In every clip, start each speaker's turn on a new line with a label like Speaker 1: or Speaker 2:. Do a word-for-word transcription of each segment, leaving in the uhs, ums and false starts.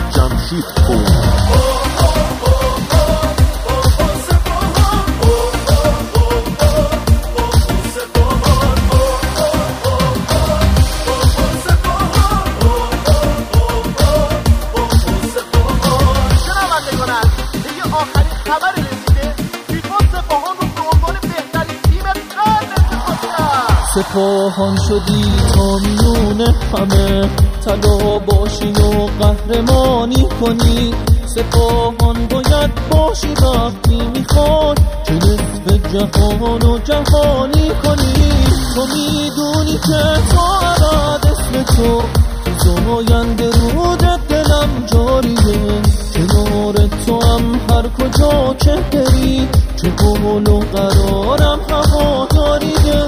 Speaker 1: جمشید پور.
Speaker 2: سپاهان شدی تا میون همه، طلا باشی و قهرمانی کنی. سپاهان باید باشی وقتی میخوای که نصف جهان و جهانی کنی. تو میدونی که تا ابد اسم تو تو زاینده رود دلم جاریه. کنار تو هم هر کجا که بری، چه قول و قرارم هواداریه.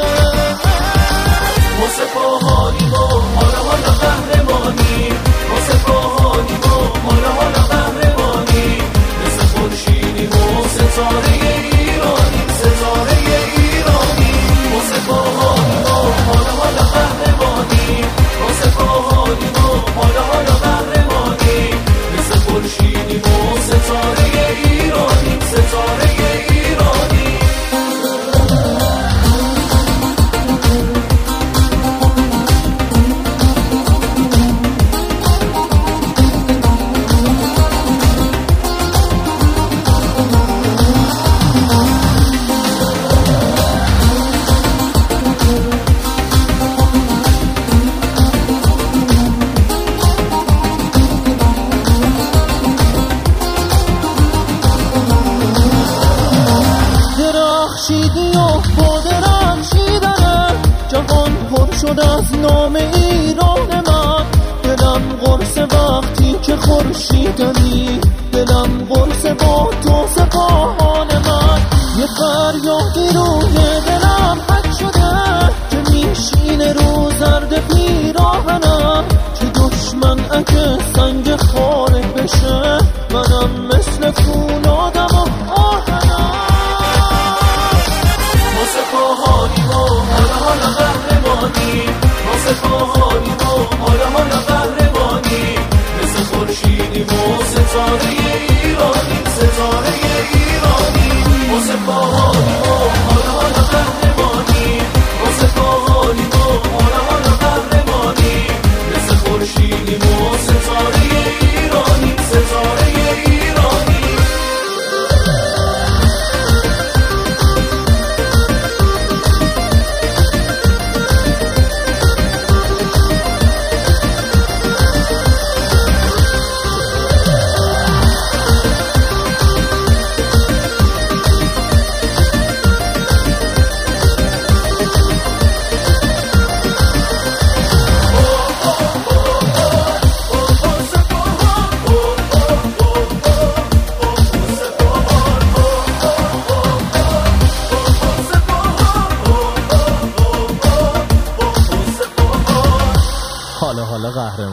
Speaker 3: ما سپاهانی ما حالا حالا قهرمانی، ما سپاهانی ما حالا حالا قهرمانی. مثل خورشیدی ما ستاره ایرانی، ستاره ایرانی. ما سپاهانی ما حالا حالا قهرمانی، ما سپاهانی ما حالا حالا قهرمانی. مثل خورشیدی ما ستاره ایرانی، ستاره ایرانی.
Speaker 2: درخشیدی و با درخشیدنه، جهان پر شد از نام ایران من. دلم قرص وقتی که خورشیدنی، دلم قرص با تو سپاهان من. یه فریادی روی دلم حک شده که میشینه رو زرد پیراهنم. که دشمن اگه سنگ خاره بشه، منم مثل فولادم و آهنم.
Speaker 3: ما سپاهانی ما حالا حالا قهرمانی، ما سپاهانی ما حالا حالا قهرمانی. مثل خورشیدی ما ستاره ایرانی، ستاره ایرانی. ما سپاهانی ما حالا حالا قهرمانی، ما سپاهانی ما حالا حالا قهرمانی. مثل خورشیدی ما ستاره ایرانی، ستاره ایرانی.
Speaker 1: حالا حالا قهرمانی.